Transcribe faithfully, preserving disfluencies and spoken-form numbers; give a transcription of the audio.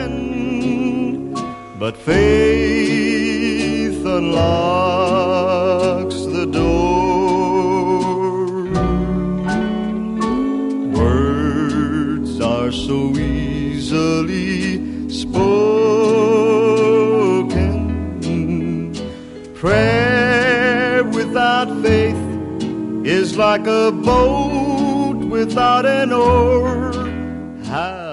can, but faith unlocks the door. Words are so easily spoken. Prayer without faith is like a boat without an oar. How